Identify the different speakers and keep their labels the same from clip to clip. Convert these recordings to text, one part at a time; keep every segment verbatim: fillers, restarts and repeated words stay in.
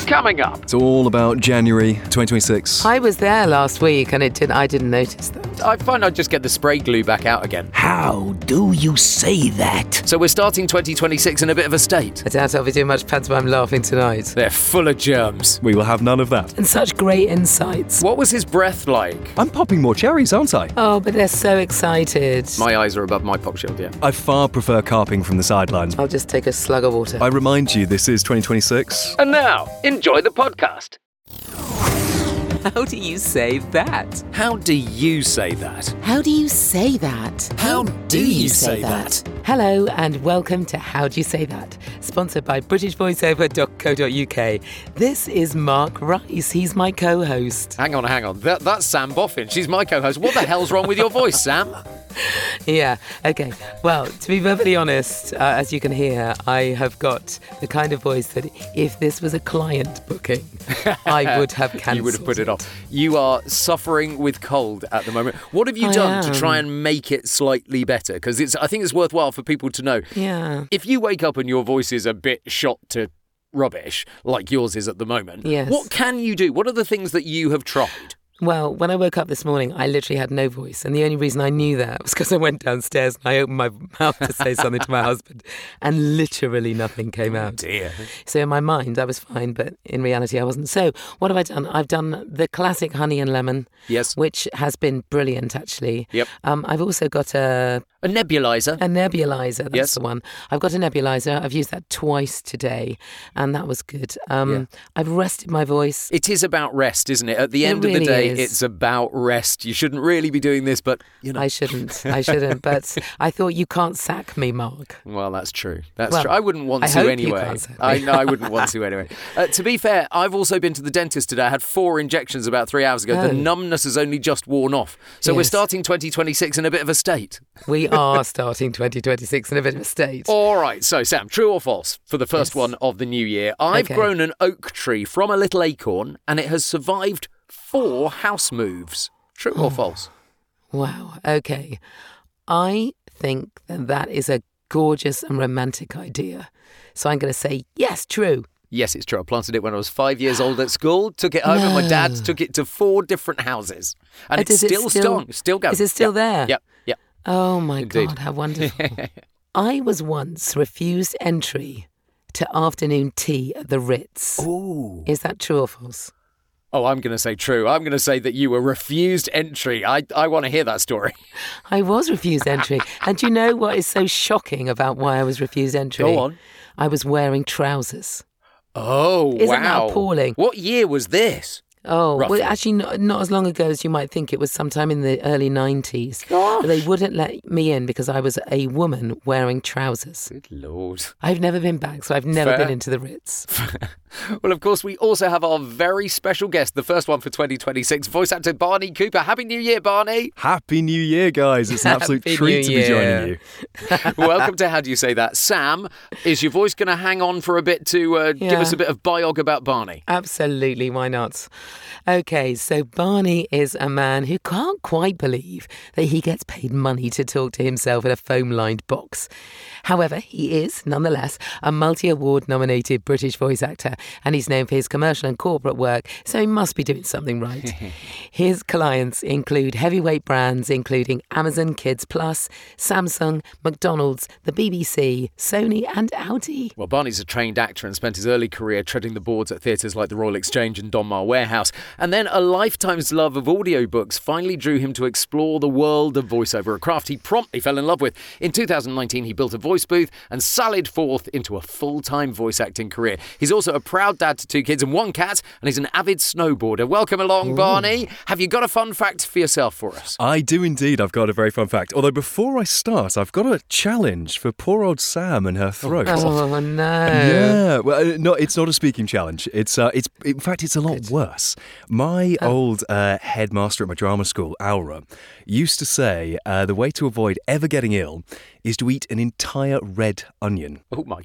Speaker 1: Coming up.
Speaker 2: It's all about January twenty twenty-six.
Speaker 3: I was there last week and it did, I didn't notice that.
Speaker 1: I find I'd just get the spray glue back out again.
Speaker 4: How do you say that?
Speaker 1: So we're starting twenty twenty-six in a bit of a state.
Speaker 3: I doubt I'll be doing much pantomime laughing tonight.
Speaker 1: They're full of germs.
Speaker 2: We will have none of that.
Speaker 3: And such great insights.
Speaker 1: What was his breath like?
Speaker 2: I'm popping more cherries, aren't I?
Speaker 3: Oh, but they're so excited.
Speaker 1: My eyes are above my pop shield, yeah.
Speaker 2: I far prefer carping from the sidelines.
Speaker 3: I'll just take a slug of water.
Speaker 2: I remind you, this is twenty twenty-six.
Speaker 1: And now, enjoy the podcast.
Speaker 5: How do you say that?
Speaker 1: How do you say that?
Speaker 6: How do you say that?
Speaker 1: How do you say that?
Speaker 3: Hello and welcome to How Do You Say That? Sponsored by British Voiceover dot co dot uk. This is Mark Rice. He's my co-host.
Speaker 1: Hang on, hang on. That, that's Sam Boffin. She's my co-host. What the hell's wrong with your voice, Sam?
Speaker 3: Yeah, okay. Well, to be perfectly honest, uh, as you can hear, I have got the kind of voice that if this was a client booking, I would have cancelled.
Speaker 1: You would have put it off. You are suffering with cold at the moment. What have you
Speaker 3: I
Speaker 1: done
Speaker 3: am.
Speaker 1: to try and make it slightly better? Because it's, I think it's worthwhile for people to know.
Speaker 3: Yeah.
Speaker 1: If you wake up and your voice is a bit shot to rubbish, like yours is at the moment,
Speaker 3: Yes.
Speaker 1: what can you do? What are the things that you have tried?
Speaker 3: Well, when I woke up this morning, I literally had no voice. And the only reason I knew that was because I went downstairs and I opened my mouth to say something to my husband and literally nothing came out.
Speaker 1: Dear.
Speaker 3: So in my mind, I was fine, but in reality, I wasn't. So what have I done? I've done the classic honey and lemon,
Speaker 1: Yes.
Speaker 3: which has been brilliant, actually.
Speaker 1: Yep.
Speaker 3: Um, I've also got a,
Speaker 1: A nebulizer.
Speaker 3: a nebulizer. That's
Speaker 1: Yes.
Speaker 3: the one. I've got a nebulizer. I've used that twice today, and that was good. Um,
Speaker 1: Yeah.
Speaker 3: I've rested my voice.
Speaker 1: It is about rest, isn't it? At the
Speaker 3: It
Speaker 1: end of
Speaker 3: really
Speaker 1: the day,
Speaker 3: is.
Speaker 1: it's about rest. You shouldn't really be doing this, but, you know.
Speaker 3: I shouldn't. I shouldn't. But I thought you can't sack me, Mark.
Speaker 1: Well, that's true. That's
Speaker 3: Well,
Speaker 1: true. I wouldn't want
Speaker 3: I
Speaker 1: to
Speaker 3: hope you
Speaker 1: anyway.
Speaker 3: can't say
Speaker 1: I
Speaker 3: me.
Speaker 1: know I wouldn't want to anyway. Uh, to be fair, I've also been to the dentist today. I had four injections about three hours ago.
Speaker 3: Oh.
Speaker 1: The numbness has only just worn off. So we're
Speaker 3: Yes.
Speaker 1: starting twenty twenty-six in a bit of a state.
Speaker 3: We are starting twenty twenty-six in a bit of a state.
Speaker 1: All right. So, Sam, true or false for the first
Speaker 3: Yes.
Speaker 1: one of the new year? I've
Speaker 3: Okay.
Speaker 1: grown an oak tree from a little acorn and it has survived four house moves. True or false?
Speaker 3: Wow. Okay. I think that that is a gorgeous and romantic idea. So I'm going to say yes, true.
Speaker 1: Yes, it's true. I planted it when I was five years old at school, took it home, and my dad
Speaker 3: No.
Speaker 1: took it to four different houses. And
Speaker 3: Oh,
Speaker 1: it's
Speaker 3: does it
Speaker 1: still,
Speaker 3: still-
Speaker 1: strong, still going.
Speaker 3: Is it still
Speaker 1: Yep,
Speaker 3: there?
Speaker 1: Yep, yep.
Speaker 3: Oh my
Speaker 1: Indeed.
Speaker 3: God, how wonderful. I was once refused entry to afternoon tea at the Ritz.
Speaker 1: Ooh.
Speaker 3: Is that true or false?
Speaker 1: Oh, I'm going to say true. I'm going to say that you were refused entry. I, I want to hear that story.
Speaker 3: I was refused entry. And do you know what is so shocking about why I was refused entry?
Speaker 1: Go on.
Speaker 3: I was wearing trousers.
Speaker 1: Oh,
Speaker 3: Isn't that
Speaker 1: wow.
Speaker 3: appalling?
Speaker 1: What year was this?
Speaker 3: Oh,
Speaker 1: Roughly.
Speaker 3: well, actually, not, not as long ago as you might think. It was sometime in the early nineties.
Speaker 1: Gosh.
Speaker 3: But they wouldn't let me in because I was a woman wearing trousers.
Speaker 1: Good Lord.
Speaker 3: I've never been back, so I've never
Speaker 1: Fair.
Speaker 3: been into the Ritz.
Speaker 1: Well, of course, we also have our very special guest, the first one for twenty twenty-six, voice actor Barney Cooper. Happy New Year, Barney.
Speaker 2: Happy New Year, guys. It's an absolute
Speaker 3: Happy
Speaker 2: treat
Speaker 3: New
Speaker 2: to be
Speaker 3: Year.
Speaker 2: joining you.
Speaker 1: Welcome to How Do You Say That? Sam, is your voice going to hang on for a bit to uh, give
Speaker 3: Yeah.
Speaker 1: us a bit of biog about Barney?
Speaker 3: Absolutely, why not? Okay, so Barney is a man who can't quite believe that he gets paid money to talk to himself in a foam-lined box. However, he is, nonetheless, a multi-award nominated British voice actor, and he's known for his commercial and corporate work, so he must be doing something right. His clients include heavyweight brands including Amazon Kids Plus, Samsung, McDonald's, the B B C, Sony and Audi.
Speaker 1: Well, Barney's a trained actor and spent his early career treading the boards at theatres like the Royal Exchange and Donmar Warehouse. And then a lifetime's love of audiobooks finally drew him to explore the world of voiceover, a craft he promptly fell in love with. In two thousand nineteen, he built a voice booth and sallied forth into a full-time voice acting career. He's also a proud dad to two kids and one cat, and he's an avid snowboarder. Welcome along, Ooh. Barney. Have you got a fun fact for yourself for us?
Speaker 2: I do indeed. I've got a very fun fact. Although before I start, I've got a challenge for poor old Sam and her throat.
Speaker 3: Oh, no.
Speaker 2: Yeah, well, uh, no, it's not a speaking challenge. It's, uh, it's, in fact, it's a lot
Speaker 3: Good.
Speaker 2: worse. My old uh, headmaster at my drama school, Aura, used to say uh, the way to avoid ever getting ill is to eat an entire red onion.
Speaker 1: Oh, my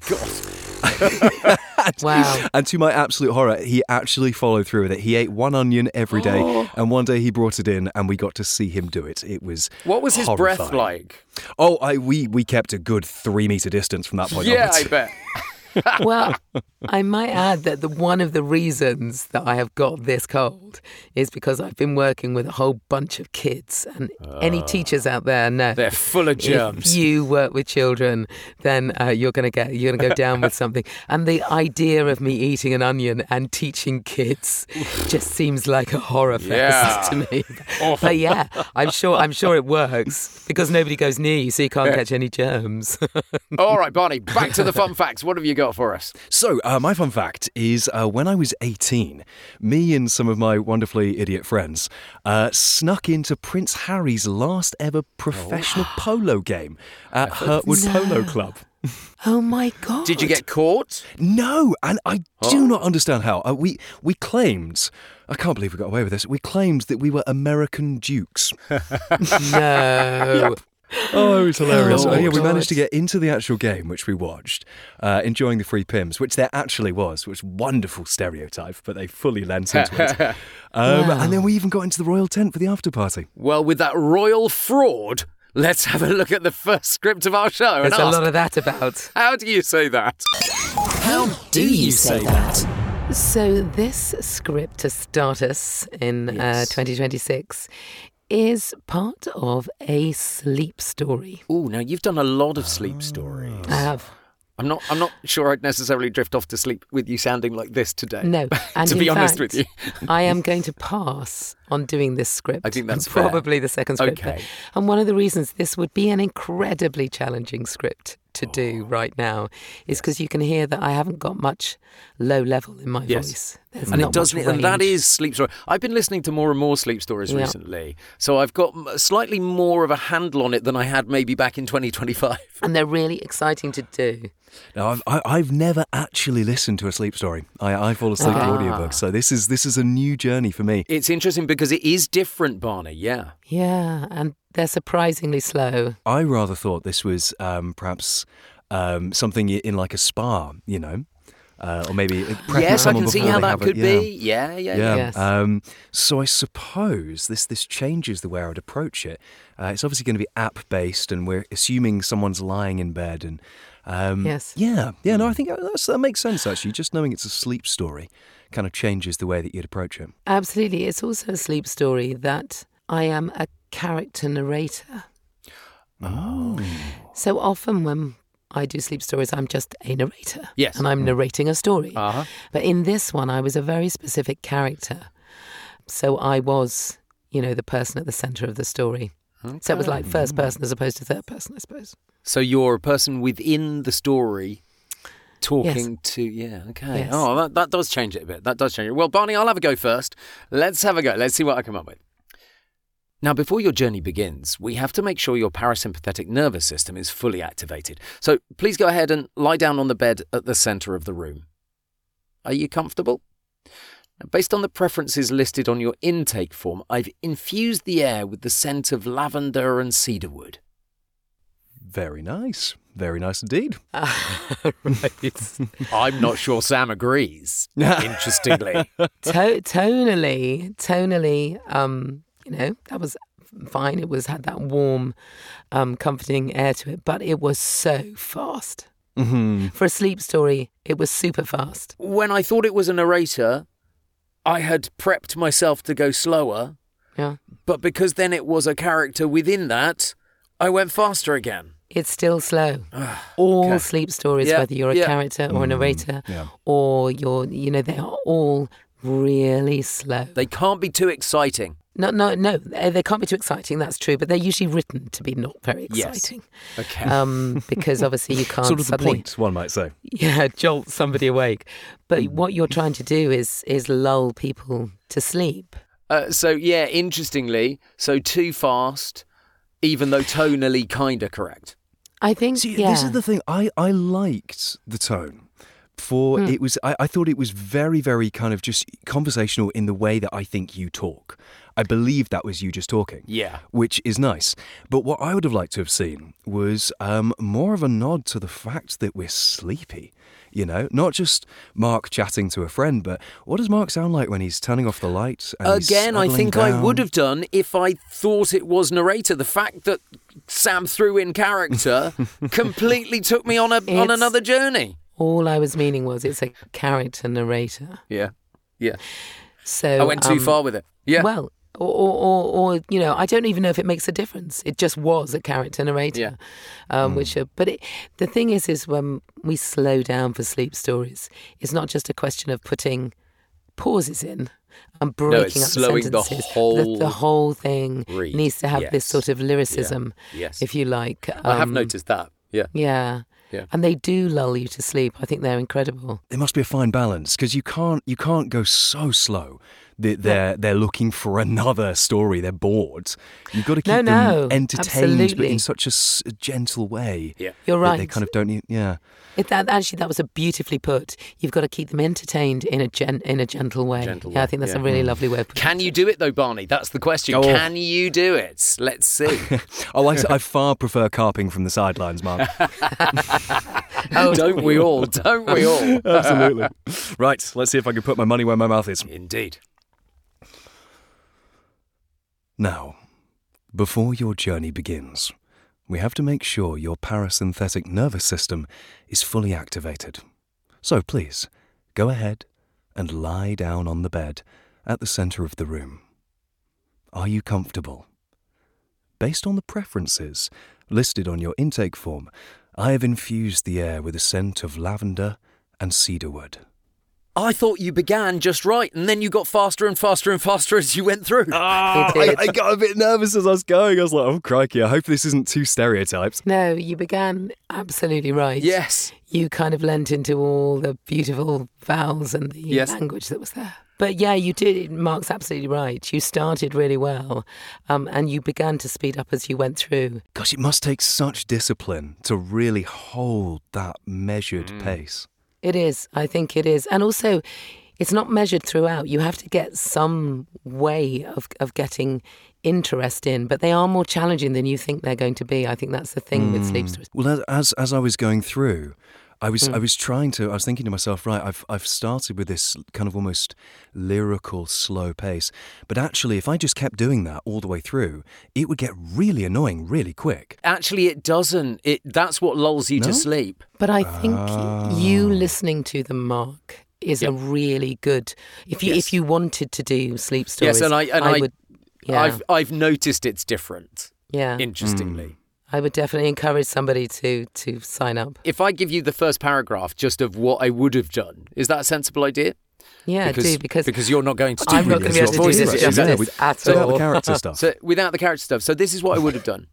Speaker 1: God.
Speaker 2: and,
Speaker 3: Wow.
Speaker 2: And to my absolute horror, he actually followed through with it. He ate one onion every day, and one day he brought it in, and we got to see him do it. It was
Speaker 1: What was his
Speaker 2: horrifying.
Speaker 1: breath like?
Speaker 2: Oh, I, we, we kept a good three metre distance from that point
Speaker 1: Yeah,
Speaker 2: onwards.
Speaker 1: I bet.
Speaker 3: Well, I might add that the one of the reasons that I have got this cold is because I've been working with a whole bunch of kids, and uh, any teachers out there know
Speaker 1: they're full of germs.
Speaker 3: If you work with children, then uh, you're going to get you're going to go down with something. And the idea of me eating an onion and teaching kids just seems like a horror fest
Speaker 1: yeah.
Speaker 3: to me. But yeah, I'm sure I'm sure it works because nobody goes near you, so you can't catch any germs.
Speaker 1: All right, Barney, back to the fun facts. What have you got for us?
Speaker 2: So, uh, my fun fact is uh, when I was eighteen, me and some of my wonderfully idiot friends uh, snuck into Prince Harry's last ever professional oh. polo game at Hurtwood
Speaker 3: no.
Speaker 2: Polo Club.
Speaker 3: Oh my God.
Speaker 1: Did you get caught?
Speaker 2: No, and I
Speaker 1: oh.
Speaker 2: do not understand how. Uh, we, we claimed, I can't believe we got away with this, we claimed that we were American dukes.
Speaker 3: No.
Speaker 2: Yep. Oh, it was hilarious.
Speaker 3: Oh,
Speaker 2: oh, yeah, we
Speaker 3: God.
Speaker 2: managed to get into the actual game, which we watched, uh, enjoying the free Pims, which there actually was, which wonderful stereotype, but they fully lent into it. Um,
Speaker 3: wow.
Speaker 2: And then we even got into the royal tent for the after party.
Speaker 1: Well, with that royal fraud, let's have a look at the first script of our show.
Speaker 3: There's
Speaker 1: and
Speaker 3: a
Speaker 1: ask,
Speaker 3: lot of that about.
Speaker 1: How do you say that?
Speaker 6: How do you say that?
Speaker 3: So this script to start us in
Speaker 1: Yes.
Speaker 3: uh, twenty twenty-six is part of a sleep story.
Speaker 1: Oh, now you've done a lot of sleep stories.
Speaker 3: I have.
Speaker 1: I'm not. I'm not sure I'd necessarily drift off to sleep with you sounding like this today.
Speaker 3: No, and
Speaker 1: to
Speaker 3: in
Speaker 1: be honest
Speaker 3: fact,
Speaker 1: with you,
Speaker 3: I am going to pass on doing this script.
Speaker 1: I think that's fair.
Speaker 3: probably the second script.
Speaker 1: Okay.
Speaker 3: And one of the reasons this would be an incredibly challenging script to do right now is because you can hear that I haven't got much low level in my
Speaker 1: Yes.
Speaker 3: voice. There's
Speaker 1: and
Speaker 3: not
Speaker 1: it doesn't.
Speaker 3: much
Speaker 1: And that
Speaker 3: range.
Speaker 1: is sleep story. I've been listening to more and more sleep stories
Speaker 3: Yeah.
Speaker 1: recently, so I've got m- slightly more of a handle on it than I had maybe back in twenty twenty-five.
Speaker 3: And they're really exciting to do.
Speaker 2: Now, I've, I, I've never actually listened to a sleep story. I, I fall asleep to
Speaker 3: Ah.
Speaker 2: audiobooks, so this is this is a new journey for me.
Speaker 1: It's interesting because it is different, Barney. Yeah.
Speaker 3: Yeah, and they're surprisingly slow.
Speaker 2: I rather thought this was um, perhaps um, something i- in like a spa, you know, uh, or maybe prepping
Speaker 1: Yes, I
Speaker 2: someone
Speaker 1: can see
Speaker 2: before
Speaker 1: how
Speaker 2: they
Speaker 1: that
Speaker 2: have a-
Speaker 1: could
Speaker 2: yeah.
Speaker 1: be. Yeah, yeah, yeah.
Speaker 2: Yeah.
Speaker 3: Yes.
Speaker 2: Um, so I suppose this this changes the way I would approach it. Uh, it's obviously going to be app based, and we're assuming someone's lying in bed. And um,
Speaker 3: Yes.
Speaker 2: yeah, yeah. No, I think that's, that makes sense actually. Just knowing it's a sleep story kind of changes the way that you'd approach it.
Speaker 3: Absolutely. It's also a sleep story that I am a character narrator.
Speaker 2: Oh.
Speaker 3: So often when I do sleep stories, I'm just a narrator.
Speaker 1: Yes.
Speaker 3: And I'm narrating a story.
Speaker 1: Uh-huh.
Speaker 3: But in this one, I was a very specific character. So I was, you know, the person at the centre of the story. So it was like first person as opposed to third person, I suppose.
Speaker 1: So you're a person within the story talking to... Yeah, okay.
Speaker 3: Yes.
Speaker 1: Oh, that, that does change it a bit. That does change it. Well, Barney, I'll have a go first. Let's have a go. Let's see what I come up with. Now, before your journey begins, we have to make sure your parasympathetic nervous system is fully activated. So please go ahead and lie down on the bed at the centre of the room. Are you comfortable? Now, based on the preferences listed on your intake form, I've infused the air with the scent of lavender and cedarwood.
Speaker 2: Very nice. Very nice indeed.
Speaker 3: Right.
Speaker 1: I'm not sure Sam agrees, interestingly.
Speaker 3: To- tonally, tonally, um, you know, that was fine. It was had that warm, um, comforting air to it, but it was so fast.
Speaker 2: Mm-hmm.
Speaker 3: For a sleep story, it was super fast.
Speaker 1: When I thought it was a narrator, I had prepped myself to go slower,
Speaker 3: Yeah.
Speaker 1: but because then it was a character within that, I went faster again.
Speaker 3: It's still slow. All
Speaker 1: Okay.
Speaker 3: sleep stories,
Speaker 1: Yeah,
Speaker 3: whether you're a
Speaker 1: yeah.
Speaker 3: character or a narrator,
Speaker 2: yeah.
Speaker 3: or you're, you know, they are all really slow.
Speaker 1: They can't be too exciting.
Speaker 3: No, no, no. They they can't be too exciting. That's true, but they're usually written to be not very
Speaker 1: Yes.
Speaker 3: exciting.
Speaker 1: Okay.
Speaker 3: Um, because obviously you can't
Speaker 2: Sort of the
Speaker 3: suddenly,
Speaker 2: point, one might say.
Speaker 3: yeah, jolt somebody awake. But what you're trying to do is is lull people to sleep.
Speaker 1: Uh, so, yeah, interestingly, so too fast, even though tonally kind of correct.
Speaker 3: I think.
Speaker 2: See,
Speaker 3: yeah.
Speaker 2: this is the thing. I, I liked the tone. For
Speaker 3: Hmm.
Speaker 2: it was, I, I thought it was very, very kind of just conversational in the way that I think you talk. I believe that was you just talking.
Speaker 1: Yeah.
Speaker 2: Which is nice. But what I would have liked to have seen was um, more of a nod to the fact that we're sleepy. You know, not just Mark chatting to a friend, but what does Mark sound like when he's turning off the lights? And he's
Speaker 1: Again, I
Speaker 2: snuggling
Speaker 1: think I would
Speaker 2: down?
Speaker 1: have done if I thought it was narrator. The fact that Sam threw in character completely took me on a on
Speaker 3: It's-
Speaker 1: another journey.
Speaker 3: All I was meaning was it's a character narrator.
Speaker 1: Yeah. Yeah.
Speaker 3: So
Speaker 1: I went too
Speaker 3: um,
Speaker 1: far with it. Yeah.
Speaker 3: Well, or, or, or, or, you know, I don't even know if it makes a difference. It just was a character narrator.
Speaker 1: Yeah.
Speaker 3: Um,
Speaker 1: mm.
Speaker 3: Which, are, but it, the thing is, is when we slow down for sleep stories, it's not just a question of putting pauses in and breaking
Speaker 1: no, it's
Speaker 3: up
Speaker 1: slowing
Speaker 3: the sentences.
Speaker 1: the whole
Speaker 3: the, the whole thing
Speaker 1: read.
Speaker 3: needs to have
Speaker 1: yes.
Speaker 3: this sort of lyricism,
Speaker 1: yeah. yes.
Speaker 3: if you like. Um,
Speaker 1: I have noticed that. Yeah.
Speaker 3: Yeah.
Speaker 1: Yeah.
Speaker 3: And they do lull you to sleep. I think they're incredible.
Speaker 2: There must be a fine balance because you can't you can't go so slow that they're
Speaker 3: Yeah.
Speaker 2: they're looking for another story. They're bored. You've got to keep
Speaker 3: No,
Speaker 2: them
Speaker 3: no,
Speaker 2: entertained, but
Speaker 3: absolutely.
Speaker 2: in such a, s- a gentle way.
Speaker 1: Yeah.
Speaker 3: You're
Speaker 2: that
Speaker 3: right.
Speaker 2: They kind of don't need. Yeah.
Speaker 3: It, that, actually, that was a beautifully put. You've got to keep them entertained in a gen, in a gentle way.
Speaker 1: Gentle
Speaker 3: yeah,
Speaker 1: way,
Speaker 3: I think that's
Speaker 1: yeah.
Speaker 3: a really lovely way of putting
Speaker 1: Can
Speaker 3: it.
Speaker 1: you do it though, Barney? That's the question.
Speaker 2: Oh.
Speaker 1: Can you do it? Let's see.
Speaker 2: Oh, I, I far prefer carping from the sidelines, Mark.
Speaker 3: Oh,
Speaker 1: Don't we all? Don't we all?
Speaker 2: Absolutely. Right. Let's see if I can put my money where my mouth is.
Speaker 1: Indeed.
Speaker 2: Now, before your journey begins, we have to make sure your parasympathetic nervous system is fully activated. So please, go ahead and lie down on the bed at the centre of the room. Are you comfortable? Based on the preferences listed on your intake form, I have infused the air with a scent of lavender and cedarwood.
Speaker 1: I thought you began just right, and then you got faster and faster and faster as you went through.
Speaker 2: Ah,
Speaker 3: You did.
Speaker 2: I, I got a bit nervous as I was going. I was like, oh, crikey, I hope this isn't too stereotyped.
Speaker 3: No, you began absolutely right.
Speaker 1: Yes.
Speaker 3: You kind of lent into all the beautiful vowels and the
Speaker 1: Yes.
Speaker 3: language that was there. But yeah, you did. Mark's absolutely right. You started really well, um, and you began to speed up as you went through.
Speaker 2: Gosh, it must take such discipline to really hold that measured pace.
Speaker 3: It is. I think it is. And also, it's not measured throughout. You have to get some way of, of getting interest in, but they are more challenging than you think they're going to be. I think that's the thing with sleep stories.
Speaker 2: Well, as as, as I was going through, I was I was trying to. I was thinking to myself, right, I've I've started with this kind of almost lyrical, slow pace, but actually, if I just kept doing that all the way through, it would get really annoying really quick.
Speaker 1: Actually, it doesn't. It That's what lulls you
Speaker 2: No?
Speaker 1: to sleep.
Speaker 3: But I think you
Speaker 2: Ah.
Speaker 3: listening to them, Mark, is a really good. If you
Speaker 1: Yes.
Speaker 3: if you wanted to do sleep stories,
Speaker 1: Yes, and I and I,
Speaker 3: would. Yeah,
Speaker 1: I've I've noticed it's different.
Speaker 3: yeah.
Speaker 1: Interestingly.
Speaker 3: I would definitely encourage somebody to to sign up.
Speaker 1: If I give you the first paragraph just of what I would have done, is that a sensible idea?
Speaker 3: Yeah,
Speaker 1: because,
Speaker 3: do because
Speaker 1: because you're not going to do
Speaker 3: I'm not
Speaker 1: really
Speaker 3: going to be able
Speaker 1: as
Speaker 3: to do
Speaker 1: your
Speaker 3: this
Speaker 1: voice is.
Speaker 3: justice
Speaker 2: Yeah, with-
Speaker 3: at
Speaker 2: without
Speaker 3: all.
Speaker 2: the character stuff.
Speaker 1: So without the character stuff. So this is what I would have done.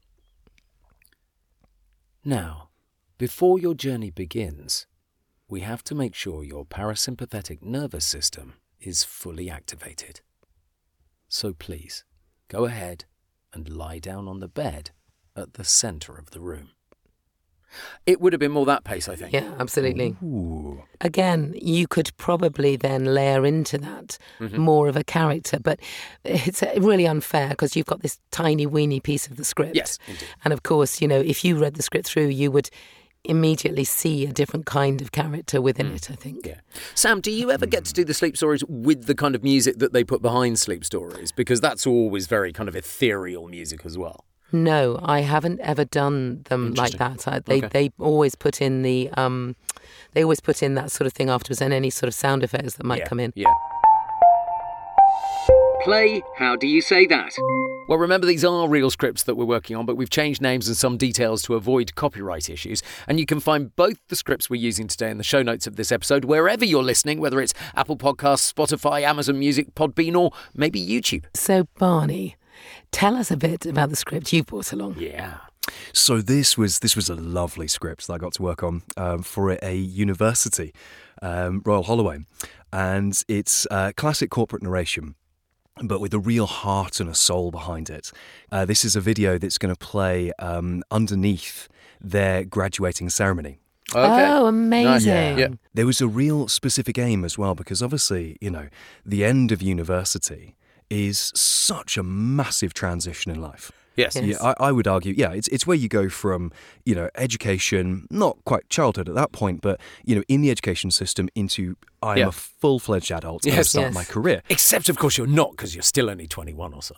Speaker 1: Now, before your journey begins, we have to make sure your parasympathetic nervous system is fully activated. So please, go ahead and lie down on the bed at the centre of the room. It would have been more that pace, I think.
Speaker 3: Yeah, absolutely.
Speaker 2: Ooh.
Speaker 3: Again, you could probably then layer into that
Speaker 1: Mm-hmm.
Speaker 3: more of a character, but it's uh, really unfair because you've got this tiny weeny piece of the script.
Speaker 1: Yes, indeed.
Speaker 3: And of course, you know, if you read the script through, you would immediately see a different kind of character within it, I think.
Speaker 1: Yeah. Sam, do you ever get to do the sleep stories with the kind of music that they put behind sleep stories? Because that's always very kind of ethereal music as well.
Speaker 3: No, I haven't ever done them like that. I, they
Speaker 1: Okay.
Speaker 3: they always put in the um, they always put in that sort of thing afterwards, and any sort of sound effects that might
Speaker 1: yeah.
Speaker 3: come in.
Speaker 1: Yeah. Play, how do you say that? Well, remember, these are real scripts that we're working on, but we've changed names and some details to avoid copyright issues. And you can find both the scripts we're using today in the show notes of this episode, wherever you're listening, whether it's Apple Podcasts, Spotify, Amazon Music, Podbean, or maybe YouTube.
Speaker 3: So, Barney, tell us a bit about the script you've brought along.
Speaker 1: Yeah.
Speaker 2: So this was this was a lovely script that I got to work on um, for a university, um, Royal Holloway, and it's uh, classic corporate narration, but with a real heart and a soul behind it. Uh, this is a video that's going to play um, underneath their graduating ceremony.
Speaker 1: Okay.
Speaker 3: Oh, amazing.
Speaker 1: Yeah.
Speaker 2: There was a real specific aim as well, because obviously, you know, the end of university is such a massive transition in life.
Speaker 1: Yes.
Speaker 3: Yes.
Speaker 2: Yeah, I, I would argue, yeah, it's it's where you go from, you know, education, not quite childhood at that point, but, you know, in the education system into I'm
Speaker 1: Yeah.
Speaker 2: a full-fledged adult and I
Speaker 1: Yes.
Speaker 2: start
Speaker 3: Yes.
Speaker 2: my career.
Speaker 1: Except, of course, you're not, because you're still only twenty-one or so.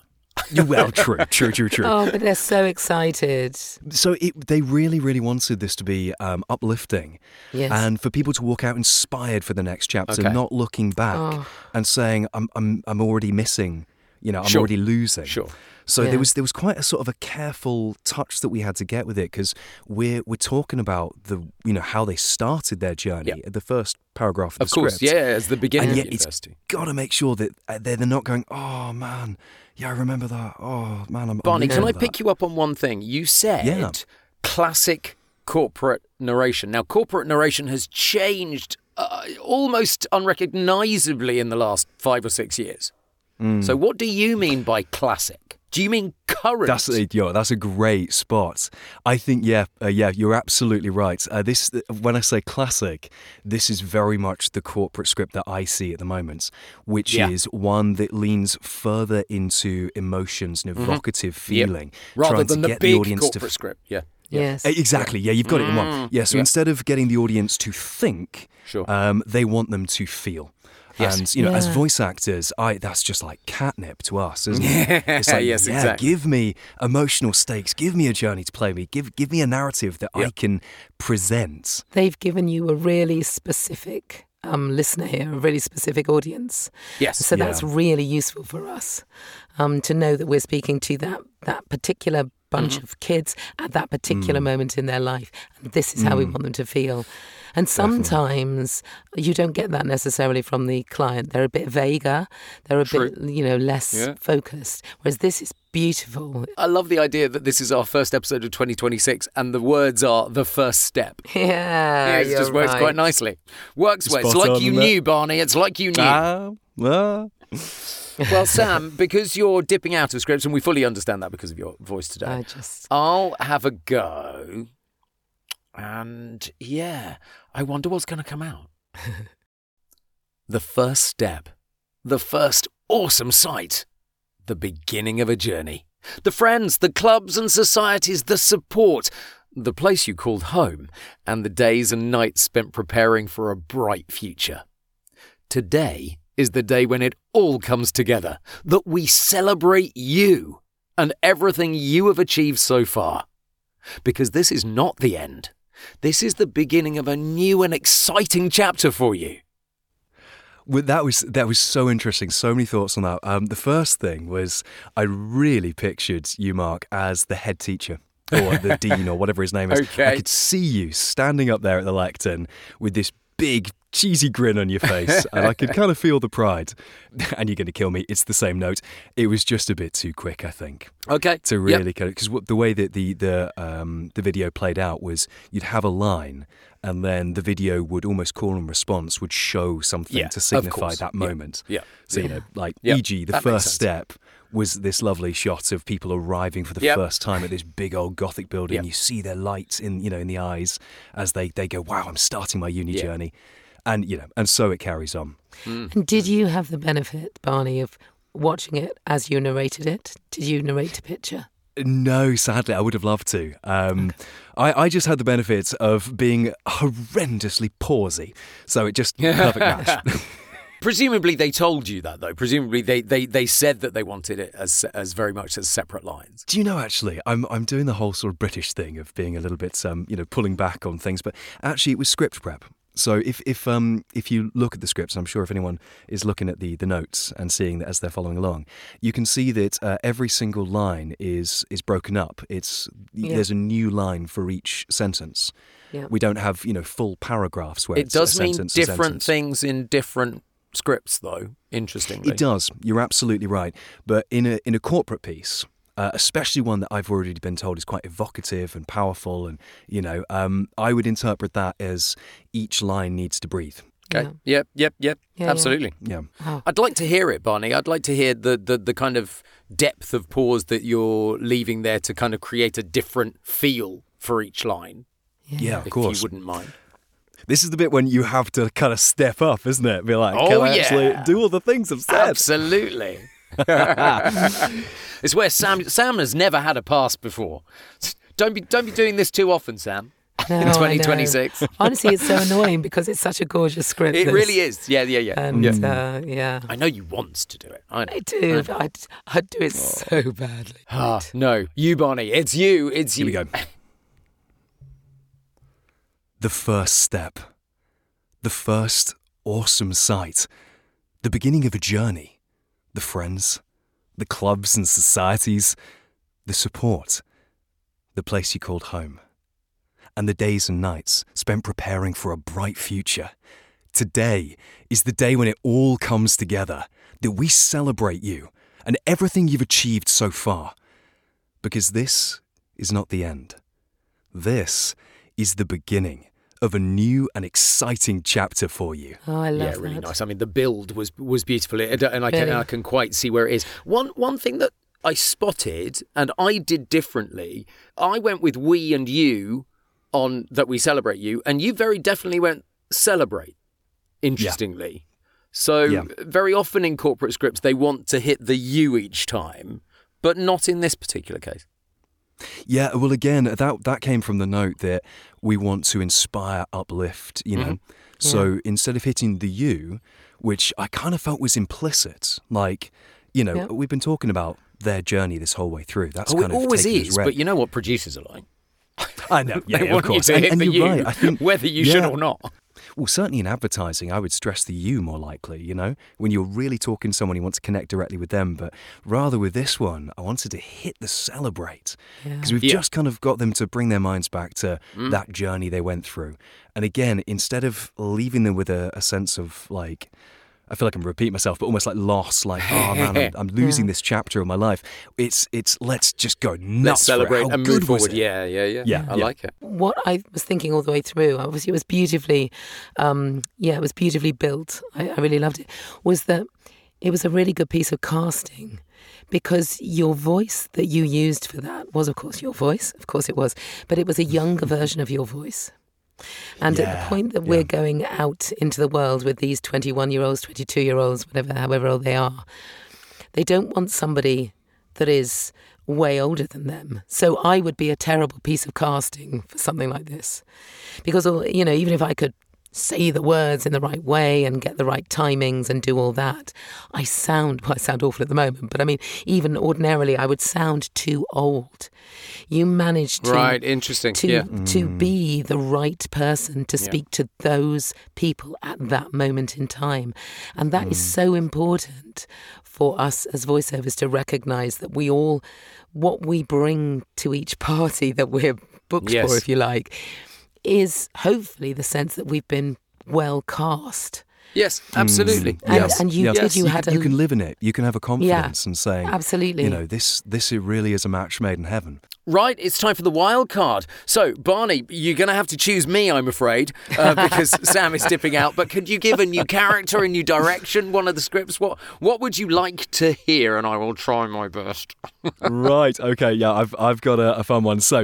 Speaker 2: You well, true, true, true, true.
Speaker 3: Oh, but they're so excited.
Speaker 2: So it, they really, really wanted this to be um, uplifting,
Speaker 3: Yes.
Speaker 2: and for people to walk out inspired for the next chapter,
Speaker 1: Okay.
Speaker 2: not looking back
Speaker 3: Oh.
Speaker 2: and saying, "I'm, I'm, I'm already missing. You know, I'm
Speaker 1: Sure.
Speaker 2: already losing."
Speaker 1: Sure.
Speaker 2: So
Speaker 3: Yeah.
Speaker 2: there was there was quite a sort of a careful touch that we had to get with it, because we're we're talking about the you know how they started their journey
Speaker 1: Yeah.
Speaker 2: at the first paragraph of,
Speaker 1: Of
Speaker 2: the
Speaker 1: course,
Speaker 2: script.
Speaker 1: yeah, as the beginning
Speaker 2: And
Speaker 1: of
Speaker 2: yet it's
Speaker 1: university.
Speaker 2: got to make sure that uh, they're, they're not going, "Oh man, yeah, I remember that. Oh man, I'm."
Speaker 1: Barney,
Speaker 2: I'm
Speaker 1: can I
Speaker 2: losing
Speaker 1: pick
Speaker 2: that."
Speaker 1: you up on one thing? You said
Speaker 2: Yeah.
Speaker 1: classic corporate narration. Now, corporate narration has changed uh, almost unrecognisably in the last five or six years.
Speaker 2: Mm.
Speaker 1: So what do you mean by classic? Do you mean current?
Speaker 2: That's a, yo, that's a great spot. I think, yeah, uh, yeah, you're absolutely right. Uh, this, when I say classic, this is very much the corporate script that I see at the moment, which
Speaker 1: Yeah.
Speaker 2: is one that leans further into emotions and evocative
Speaker 1: Yep.
Speaker 2: feeling,
Speaker 1: Rather
Speaker 2: trying
Speaker 1: than
Speaker 2: to
Speaker 1: the
Speaker 2: get
Speaker 1: big
Speaker 2: the audience
Speaker 1: corporate
Speaker 2: to.
Speaker 1: script, yeah.
Speaker 3: Yes.
Speaker 2: Uh, Exactly, yeah, you've got it in one. Yeah, so
Speaker 1: Yeah.
Speaker 2: instead of getting the audience to think,
Speaker 1: Sure.
Speaker 2: um, they want them to feel.
Speaker 1: Yes.
Speaker 2: And, you know, as
Speaker 3: Yeah.
Speaker 2: voice actors, I that's just like catnip to us, isn't it? It's like,
Speaker 1: Yes,
Speaker 2: yeah,
Speaker 1: exactly.
Speaker 2: give me emotional stakes, give me a journey to play me, give give me a narrative that I
Speaker 1: Yeah.
Speaker 2: can present.
Speaker 3: They've given you a really specific um, listener here, a really specific audience.
Speaker 1: Yes.
Speaker 3: So
Speaker 2: Yeah.
Speaker 3: that's really useful for us um, to know that we're speaking to that that particular bunch
Speaker 1: Mm-hmm.
Speaker 3: of kids at that particular
Speaker 2: Mm.
Speaker 3: moment in their life. And this is how we want them to feel. And sometimes you don't get that necessarily from the client. They're a bit vaguer. They're a
Speaker 1: True.
Speaker 3: bit, you know, less
Speaker 1: Yeah.
Speaker 3: focused. Whereas this is beautiful.
Speaker 1: I love the idea that this is our first episode of twenty twenty-six and the words are the first step.
Speaker 3: Yeah,
Speaker 1: it just
Speaker 3: you're
Speaker 1: works
Speaker 3: right.
Speaker 1: quite nicely. Works well. It's
Speaker 2: Spot
Speaker 1: like
Speaker 2: on,
Speaker 1: you
Speaker 2: isn't it?
Speaker 1: knew, Barney. It's like you knew.
Speaker 2: Ah, ah.
Speaker 1: Well, Sam, because you're dipping out of scripts, and we fully understand that because of your voice today,
Speaker 3: I just,
Speaker 1: I'll have a go. And yeah, I wonder what's going to come out. The first step. The first awesome sight. The beginning of a journey. The friends, the clubs and societies, the support. The place you called home. And the days and nights spent preparing for a bright future. Today is the day when it all comes together. That we celebrate you and everything you have achieved so far. Because this is not the end. This is the beginning of a new and exciting chapter for you.
Speaker 2: Well, that was that was so interesting. So many thoughts on that. Um, the first thing was I really pictured you, Mark, as the head teacher or the dean or whatever his name is.
Speaker 1: Okay.
Speaker 2: I could see you standing up there at the lectern with this big cheesy grin on your face, and I could kind of feel the pride. And you're going to kill me. It's the same note. It was just a bit too quick, I think.
Speaker 1: Okay.
Speaker 2: To
Speaker 1: Yep.
Speaker 2: really kind of, because the way that the the um, the video played out was you'd have a line, and then the video would almost call and response would show something
Speaker 1: Yeah,
Speaker 2: to
Speaker 1: of
Speaker 2: signify
Speaker 1: course.
Speaker 2: that
Speaker 1: Yeah.
Speaker 2: moment.
Speaker 1: Yeah.
Speaker 2: So you know, like
Speaker 1: Yeah.
Speaker 2: for example, the
Speaker 1: That makes
Speaker 2: first
Speaker 1: sense.
Speaker 2: step was this lovely shot of people arriving for the
Speaker 1: Yep.
Speaker 2: first time at this big old Gothic building.
Speaker 1: Yep.
Speaker 2: You see their light in you know in the eyes as they they go, "Wow, I'm starting my uni
Speaker 1: Yeah.
Speaker 2: journey," and you know, and so it carries on.
Speaker 3: and did you have the benefit, Barney, of watching it as you narrated it? Did you narrate a picture?
Speaker 2: No, sadly, I would have loved to. Um, I, I just had the benefit of being horrendously pawsy, so it just perfect match.
Speaker 1: Presumably they told you that, though. Presumably they, they, they said that they wanted it as as very much as separate lines.
Speaker 2: Do you know, actually, I'm I'm doing the whole sort of British thing of being a little bit, um, you know, pulling back on things, but actually it was script prep. So if if um if you look at the scripts, I'm sure if anyone is looking at the, the notes and seeing that as they're following along, you can see that uh, every single line is is broken up. It's
Speaker 3: Yeah.
Speaker 2: there's a new line for each sentence.
Speaker 3: Yeah.
Speaker 2: We don't have you know full paragraphs where
Speaker 1: It
Speaker 2: it's a
Speaker 1: does mean
Speaker 2: sentence, a
Speaker 1: different
Speaker 2: sentence.
Speaker 1: things in different scripts, though, interestingly.
Speaker 2: It does. You're absolutely right. But in a in a corporate piece, uh, especially one that I've already been told is quite evocative and powerful, and you know, um, I would interpret that as each line needs to breathe.
Speaker 1: Okay. Yep, yep, yep.
Speaker 3: Yeah, yeah.
Speaker 1: Absolutely.
Speaker 2: Yeah.
Speaker 3: Wow.
Speaker 1: I'd like to hear it, Barney. I'd like to hear the, the, the kind of depth of pause that you're leaving there to kind of create a different feel for each line,
Speaker 2: Yeah, of
Speaker 1: if
Speaker 2: course.
Speaker 1: you wouldn't mind.
Speaker 2: This is the bit when you have to kind of step up, isn't it? Be like,
Speaker 1: Oh,
Speaker 2: can I
Speaker 1: yeah.
Speaker 2: actually do all the things I've said?
Speaker 1: Absolutely. It's where Sam Sam has never had a pass before. Don't be don't be doing this too often, Sam.
Speaker 3: No,
Speaker 1: in
Speaker 3: I
Speaker 1: twenty
Speaker 3: know.
Speaker 1: twenty-six.
Speaker 3: Honestly, it's so annoying because it's such a gorgeous script.
Speaker 1: It
Speaker 3: this.
Speaker 1: really is. Yeah, yeah, yeah.
Speaker 3: And
Speaker 1: yeah.
Speaker 3: uh, yeah,
Speaker 1: I know you want to do it. I know.
Speaker 3: I do. But I'd, I'd do it so badly.
Speaker 1: Ah, no, you, Barney. It's you. It's you.
Speaker 2: Here we go. The first step. The first awesome sight. The beginning of a journey. The friends. The clubs and societies. The support. The place you called home. And the days and nights spent preparing for a bright future. Today is the day when it all comes together, that we celebrate you and everything you've achieved so far. Because this is not the end. This is the beginning of a new and exciting chapter for you.
Speaker 3: Oh, I love
Speaker 1: Yeah,
Speaker 3: that.
Speaker 1: really nice. I mean, the build was was beautiful, and I can
Speaker 3: Really?
Speaker 1: I can quite see where it is. One one thing that I spotted and I did differently. I went with we and you on that we celebrate you, and you very definitely went celebrate. Interestingly, so
Speaker 2: Yeah.
Speaker 1: very often in corporate scripts they want to hit the you each time, but not in this particular case.
Speaker 2: Yeah, well, again, that that came from the note that we want to inspire, uplift, you know. So instead of hitting the you, which I kind of felt was implicit, like, you know,
Speaker 3: Yeah.
Speaker 2: we've been talking about their journey this whole way through. That's
Speaker 1: Oh,
Speaker 2: kind
Speaker 1: it
Speaker 2: of
Speaker 1: always
Speaker 2: taken as
Speaker 1: is,
Speaker 2: read.
Speaker 1: but you know what producers are like.
Speaker 2: I know, yeah,
Speaker 1: they
Speaker 2: yeah,
Speaker 1: want
Speaker 2: of course.
Speaker 1: you to
Speaker 2: and,
Speaker 1: hit
Speaker 2: and
Speaker 1: the
Speaker 2: you're
Speaker 1: you,
Speaker 2: right. I think
Speaker 1: whether you should
Speaker 2: yeah.
Speaker 1: or not.
Speaker 2: Well, certainly in advertising, I would stress the you more likely, you know, when you're really talking to someone, you want to connect directly with them. But rather with this one, I wanted to hit the celebrate because we've
Speaker 1: Yeah.
Speaker 2: just kind of got them to bring their minds back to that journey they went through. And again, instead of leaving them with a, a sense of like, I feel like I'm repeating myself, but almost like loss, like, oh man, I'm, I'm losing this chapter of my life. It's, it's let's just go nuts
Speaker 1: Let's celebrate
Speaker 2: for it. How
Speaker 1: and
Speaker 2: good
Speaker 1: move
Speaker 2: was
Speaker 1: forward.
Speaker 2: it?
Speaker 1: Yeah, yeah, yeah.
Speaker 2: Yeah,
Speaker 1: I
Speaker 2: yeah.
Speaker 1: like it.
Speaker 3: What I was thinking all the way through, obviously it was beautifully, um, yeah, it was beautifully built. I, I really loved it. Was that it was a really good piece of casting because your voice that you used for that was, of course, your voice. Of course it was. But it was a younger version of your voice. And at
Speaker 2: Yeah,
Speaker 3: the point that
Speaker 2: yeah.
Speaker 3: we're going out into the world with these twenty-one-year-olds, twenty-two-year-olds, whatever, however old they are, they don't want somebody that is way older than them. So I would be a terrible piece of casting for something like this. Because, you know, even if I could say the words in the right way and get the right timings and do all that, I sound, well, I sound awful at the moment, but I mean, even ordinarily, I would sound too old. You managed to...
Speaker 1: Right, interesting.
Speaker 3: To,
Speaker 1: yeah.
Speaker 3: to be the right person to speak to those people at that moment in time. And that is so important for us as voiceovers to recognise that we all, what we bring to each party that we're booked
Speaker 1: Yes.
Speaker 3: for, if you like, is hopefully the sense that we've been well cast.
Speaker 1: Yes, absolutely.
Speaker 3: And,
Speaker 2: Yes,
Speaker 3: and you
Speaker 2: yes.
Speaker 3: did, you,
Speaker 2: you
Speaker 3: had
Speaker 2: can,
Speaker 3: a...
Speaker 2: you can live in it. You can have a confidence and saying,
Speaker 3: absolutely.
Speaker 2: you know, this this really is a match made in heaven.
Speaker 1: Right, it's time for the wild card. So, Barney, you're going to have to choose me, I'm afraid, uh, because Sam is dipping out. But could you give a new character, a new direction, one of the scripts? What what would you like to hear? And I will try my best.
Speaker 2: Right. Okay. Yeah. I've I've got a, a fun one. So,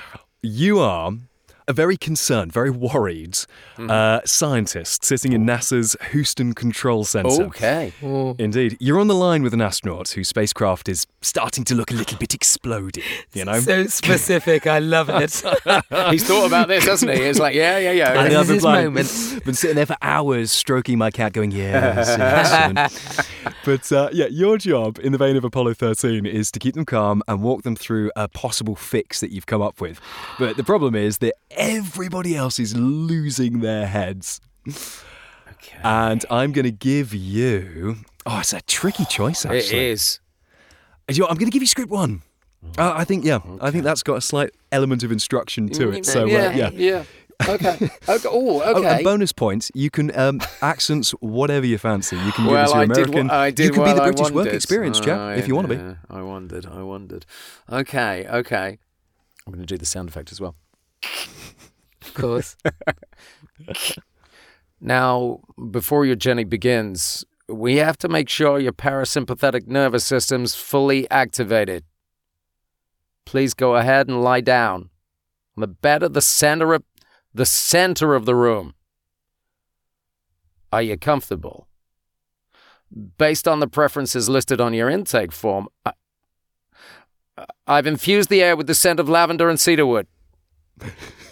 Speaker 2: you are a very concerned, very worried uh, scientist sitting in NASA's Houston Control Center.
Speaker 1: Okay.
Speaker 2: Indeed. You're on the line with an astronaut whose spacecraft is starting to look a little bit exploded, you know?
Speaker 3: So specific, I love it.
Speaker 1: He's thought about this, hasn't he? It's like, yeah, yeah, yeah.
Speaker 3: And
Speaker 2: And
Speaker 3: this
Speaker 2: I've
Speaker 3: is
Speaker 2: been
Speaker 3: his
Speaker 2: like-
Speaker 3: moment.
Speaker 2: Been sitting there for hours stroking my cat going, yes, yes. But uh, yeah, your job in the vein of Apollo thirteen is to keep them calm and walk them through a possible fix that you've come up with. But the problem is that everybody else is losing their heads.
Speaker 1: Okay.
Speaker 2: And I'm going to give you... Oh, it's a tricky choice,
Speaker 1: It
Speaker 2: actually.
Speaker 1: is.
Speaker 2: You know, I'm going to give you script one. Uh, I think, yeah, I think that's got a slight element of instruction to it. So, uh,
Speaker 1: yeah,
Speaker 2: yeah.
Speaker 1: yeah. Okay. okay. Oh,
Speaker 2: Oh,
Speaker 1: okay.
Speaker 2: and bonus points, you can um, accents whatever you fancy. You can give
Speaker 1: well,
Speaker 2: us your
Speaker 1: I did.
Speaker 2: American.
Speaker 1: wa- I did.
Speaker 2: you can
Speaker 1: well,
Speaker 2: be the
Speaker 1: I
Speaker 2: British work
Speaker 1: wondered.
Speaker 2: experience, chap,
Speaker 1: Oh,
Speaker 2: if you want to be.
Speaker 1: yeah, I wondered. I wondered. Okay. Okay. I'm going to do the sound effect as well.
Speaker 3: Of course.
Speaker 1: Now, before your journey begins, we have to make sure your parasympathetic nervous system's fully activated. Please go ahead and lie down on the bed at the center of the center of the room. Are you comfortable? Based on the preferences listed on your intake form, I, I've infused the air with the scent of lavender and cedarwood.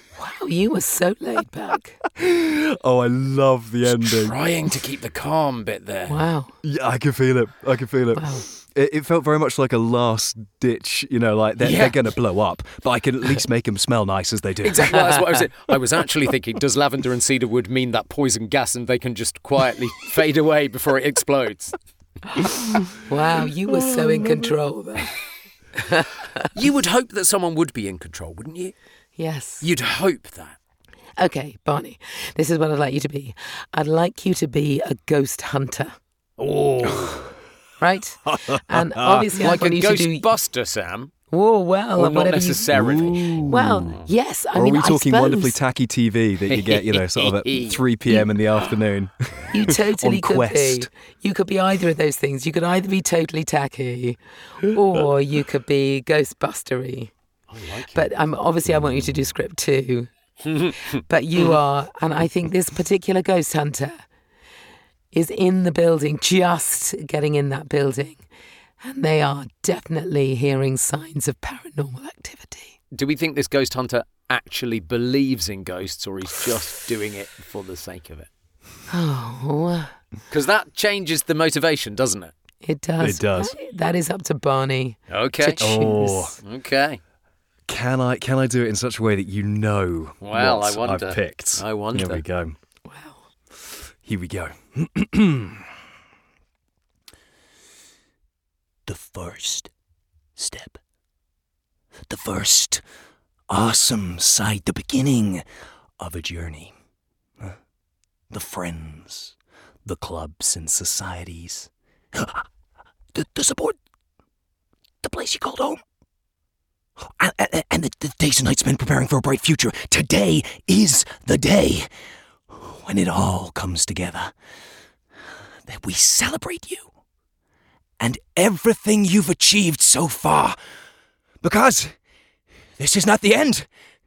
Speaker 3: Wow, you were so laid back.
Speaker 2: Oh, I love the ending.
Speaker 1: Trying to keep the calm bit there.
Speaker 3: Wow.
Speaker 2: Yeah, I can feel it. I can feel it.
Speaker 3: Wow.
Speaker 2: It, it felt very much like a last ditch, you know, like they're,
Speaker 1: Yeah.
Speaker 2: they're going to blow up, but I can at least make them smell nice as they do.
Speaker 1: Exactly. Well, that's what I was saying. I was actually thinking, does lavender and cedarwood mean that poison gas and they can just quietly fade away before it explodes?
Speaker 3: Wow, you were so in control there.
Speaker 1: You would hope that someone would be in control, wouldn't you?
Speaker 3: Yes.
Speaker 1: You'd hope that.
Speaker 3: Okay, Barney, this is what I'd like you to be. I'd like you to be a ghost hunter,
Speaker 1: Oh,
Speaker 3: right? And obviously,
Speaker 1: like
Speaker 3: I
Speaker 1: a
Speaker 3: want you to do.
Speaker 1: Ghostbuster, Sam.
Speaker 3: Oh well,
Speaker 1: Or not
Speaker 3: whatever
Speaker 1: necessarily.
Speaker 3: You... Well, yes. I
Speaker 2: Or
Speaker 3: mean,
Speaker 2: are we talking
Speaker 3: I suppose
Speaker 2: wonderfully tacky T V that you get, you know, sort of at three p.m. in the afternoon?
Speaker 3: You totally
Speaker 2: on
Speaker 3: could
Speaker 2: Quest.
Speaker 3: be. You could be either of those things. You could either be totally tacky, or you could be ghostbustery.
Speaker 1: I like it.
Speaker 3: But um, obviously, I want you to do script too. But you are, and I think this particular ghost hunter is in the building, just getting in that building, and they are definitely hearing signs of paranormal activity.
Speaker 1: Do we think this ghost hunter actually believes in ghosts, or he's just doing it for the sake of it?
Speaker 3: Oh,
Speaker 1: Because that changes the motivation, doesn't it?
Speaker 3: it does.
Speaker 2: It does.
Speaker 3: That is up to Barney
Speaker 1: Okay.
Speaker 3: to choose.
Speaker 2: Oh.
Speaker 1: Okay.
Speaker 2: Can I can I do it in such a way that you know
Speaker 1: Well,
Speaker 2: what
Speaker 1: I wonder.
Speaker 2: I've picked?
Speaker 1: I wonder.
Speaker 2: Here we go.
Speaker 3: Wow.
Speaker 2: Here we go.
Speaker 4: The first step. The first awesome sight, the beginning of a journey. Huh? The friends, the clubs and societies. The, the support. The place you called home. And, and, and the, the days and nights spent preparing for a bright future. Today is the day when it all comes together. That we celebrate you and everything you've achieved so far. Because this is not the end.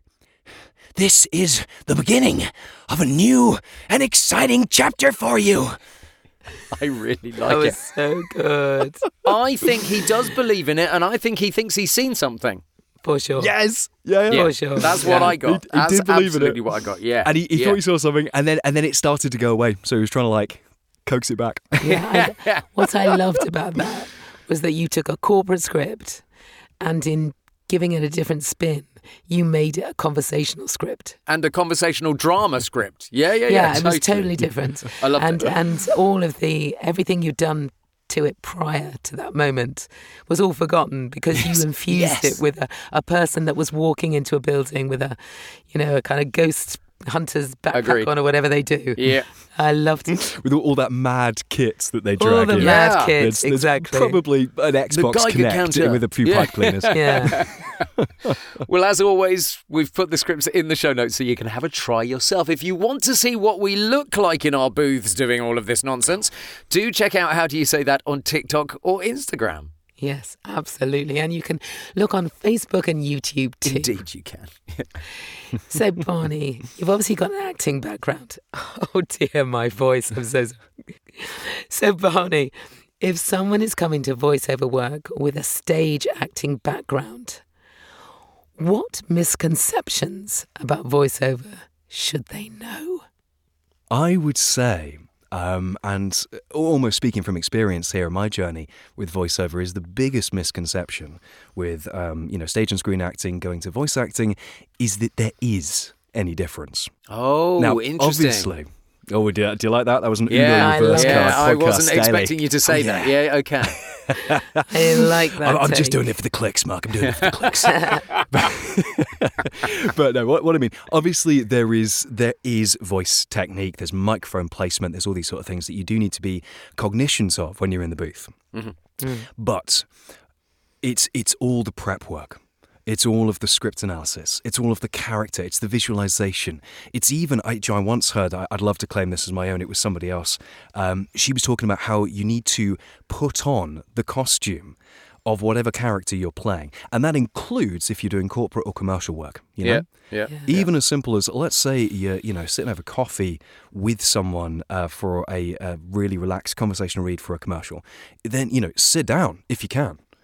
Speaker 4: This is the beginning of a new and exciting chapter for you.
Speaker 1: I really
Speaker 3: That
Speaker 1: like
Speaker 3: was
Speaker 1: it.
Speaker 3: so good.
Speaker 1: I think he does believe in it, and I think he thinks he's seen something.
Speaker 3: For sure.
Speaker 2: Yes. Yeah, yeah.
Speaker 3: For sure.
Speaker 1: That's what
Speaker 3: Yeah.
Speaker 1: I got.
Speaker 2: He- he
Speaker 1: That's
Speaker 2: did believe in it.
Speaker 1: absolutely what I got. Yeah.
Speaker 2: And he, he
Speaker 1: yeah.
Speaker 2: thought he saw something, and then and then it started to go away. So he was trying to like coax it back.
Speaker 3: Yeah, I, what I loved about that was that you took a corporate script and in giving it a different spin, you made it a conversational script.
Speaker 1: And a conversational drama script. Yeah, yeah, yeah.
Speaker 3: Yeah, it was totally different.
Speaker 1: I loved
Speaker 3: and,
Speaker 1: it.
Speaker 3: And all of the, everything you'd done to it prior to that moment was all forgotten because you infused
Speaker 4: yes.
Speaker 3: it with a, a person that was walking into a building with a, you know, a kind of ghost hunter's backpack
Speaker 1: Agreed.
Speaker 3: on or whatever they do.
Speaker 1: Yeah.
Speaker 3: I loved it.
Speaker 2: With all, all that mad kit that they drag
Speaker 3: All the
Speaker 2: in.
Speaker 3: mad
Speaker 1: Yeah.
Speaker 3: kids,
Speaker 2: There's, there's
Speaker 3: exactly.
Speaker 2: probably an Xbox
Speaker 1: Geiger
Speaker 2: Connect
Speaker 1: counter.
Speaker 2: with a few
Speaker 1: Yeah.
Speaker 2: pipe cleaners.
Speaker 3: Yeah.
Speaker 1: Well, as always, we've put the scripts in the show notes so you can have a try yourself. If you want to see what we look like in our booths doing all of this nonsense, do check out How Do You Say That on TikTok or Instagram.
Speaker 3: Yes, absolutely. And you can look on Facebook and YouTube too.
Speaker 1: Indeed, you can.
Speaker 3: So, Barney, you've obviously got an acting background. Oh, dear, my voice. I'm so sorry. So, Barney, if someone is coming to voiceover work with a stage acting background, what misconceptions about voiceover should they know?
Speaker 2: I would say, um, and almost speaking from experience here in my journey with voiceover, is the biggest misconception with um, you know stage and screen acting going to voice acting is that there is any difference.
Speaker 1: Oh,
Speaker 2: now,
Speaker 1: interesting.
Speaker 2: obviously. Oh, do you, do you like that? That was an
Speaker 1: Yeah,
Speaker 3: I
Speaker 2: Uno reverse
Speaker 3: love
Speaker 2: card
Speaker 1: yeah, I
Speaker 2: podcast
Speaker 1: wasn't
Speaker 2: daily.
Speaker 1: expecting you to say
Speaker 2: Oh,
Speaker 1: that. Yeah, okay.
Speaker 3: I like that.
Speaker 4: I'm, I'm just
Speaker 3: take.
Speaker 4: doing it for the clicks, Mark. I'm doing it for the clicks.
Speaker 2: But no, what, what I mean, obviously there is there is voice technique, there's microphone placement, there's all these sort of things that you do need to be cognisant of when you're in the booth.
Speaker 1: Mm-hmm.
Speaker 2: But it's it's all the prep work. It's all of the script analysis. It's all of the character. It's the visualization. It's even, I, I once heard, I, I'd love to claim this as my own, it was somebody else. Um, she was talking about how you need to put on the costume of whatever character you're playing. And that includes if you're doing corporate or commercial work, you know?
Speaker 1: Yeah, yeah.
Speaker 3: Yeah.
Speaker 2: Even as simple as, let's say you're, you know, sitting over coffee with someone uh, for a, a really relaxed conversational read for a commercial. Then, you know, sit down if you can.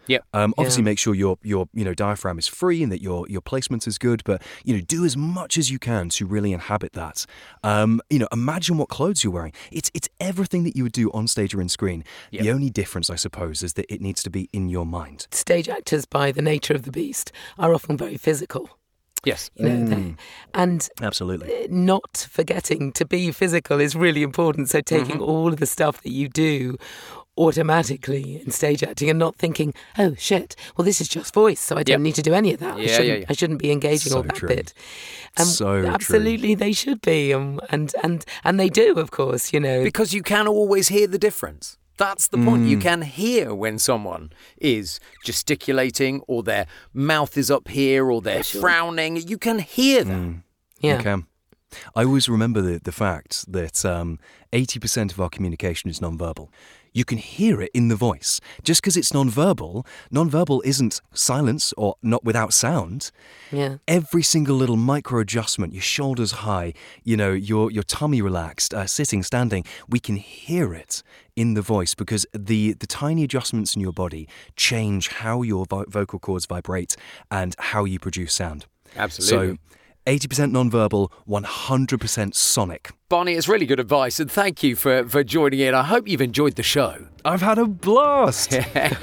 Speaker 1: Yep.
Speaker 2: Um, obviously,
Speaker 3: Yeah.
Speaker 2: make sure your your you know diaphragm is free and that your your placement is good. But you know, do as much as you can to really inhabit that. Um, you know, imagine what clothes you're wearing. It's it's everything that you would do on stage or in screen.
Speaker 1: Yep.
Speaker 2: The only difference, I suppose, is that it needs to be in your mind.
Speaker 3: Stage actors, by the nature of the beast, are often very physical.
Speaker 1: Yes.
Speaker 3: You know, they- and
Speaker 2: Absolutely.
Speaker 3: not forgetting to be physical is really important. So taking
Speaker 1: Mm-hmm.
Speaker 3: all of the stuff that you do automatically in stage acting and not thinking, oh shit, well this is just voice, so I don't
Speaker 1: Yep.
Speaker 3: need to do any of that. I
Speaker 1: Yeah,
Speaker 3: shouldn't,
Speaker 1: yeah, yeah.
Speaker 3: I shouldn't be engaging
Speaker 2: So
Speaker 3: all that
Speaker 2: true.
Speaker 3: bit. And
Speaker 2: So true.
Speaker 3: absolutely, they should be, um, and and and they do, of course. You know,
Speaker 1: Because you can always hear the difference. That's the point. You can hear when someone is gesticulating or their mouth is up here or they're frowning. You can hear that.
Speaker 3: yeah.
Speaker 2: You can. I always remember the, the fact that um, eighty percent of our communication is nonverbal. You can hear it in the voice. Just because it's nonverbal, nonverbal isn't silence or not without sound.
Speaker 3: Yeah.
Speaker 2: Every single little micro adjustment, your shoulders high, you know, your your tummy relaxed, uh, sitting, standing, we can hear it in the voice because the, the tiny adjustments in your body change how your vo- vocal cords vibrate and how you produce sound.
Speaker 1: Absolutely.
Speaker 2: So eighty percent nonverbal, one hundred percent sonic.
Speaker 1: Bonnie, it's really good advice, and thank you for, for joining in. I hope you've enjoyed the show.
Speaker 2: I've had a blast.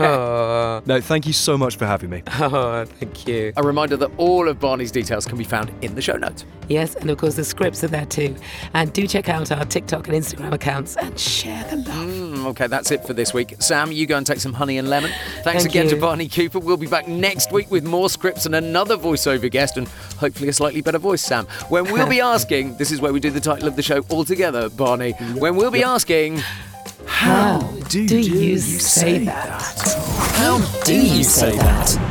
Speaker 3: Oh,
Speaker 2: No, thank you so much for having me.
Speaker 3: oh, thank you.
Speaker 1: A reminder that all of Barney's details can be found in the show notes.
Speaker 3: Yes, and of course the scripts are there too. And do check out our TikTok and Instagram accounts and share the love.
Speaker 1: Mm, okay, that's it for this week. Sam, you go and take some honey and lemon. Thanks
Speaker 3: Thank
Speaker 1: again
Speaker 3: you.
Speaker 1: to Barney Cooper. We'll be back next week with more scripts and another voiceover guest and hopefully a slightly better voice, Sam. When we'll be asking, this is where we do the title of the show all together, Barney. When we'll be asking...
Speaker 3: How do, you say that?
Speaker 6: How do you say that?